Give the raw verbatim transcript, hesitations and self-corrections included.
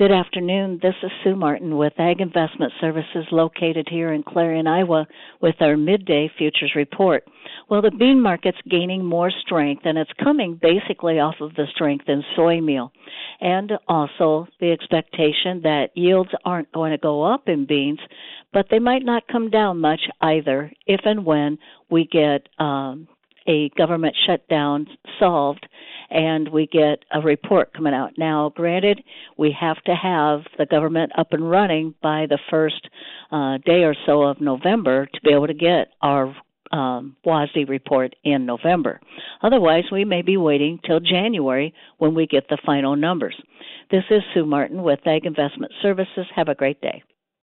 Good afternoon. This is Sue Martin with Ag Investment Services located here in Clarion, Iowa with our midday futures report. Well, the bean market's gaining more strength, and it's coming basically off of the strength in soy meal, and also the expectation that yields aren't going to go up in beans, but they might not come down much either if and when we get um, a government shutdown solved and we get a report coming out. Now, granted, we have to have the government up and running by the first uh, day or so of November to be able to get our um, W A S D report in November. Otherwise, we may be waiting till January when we get the final numbers. This is Sue Martin with Ag Investment Services. Have a great day.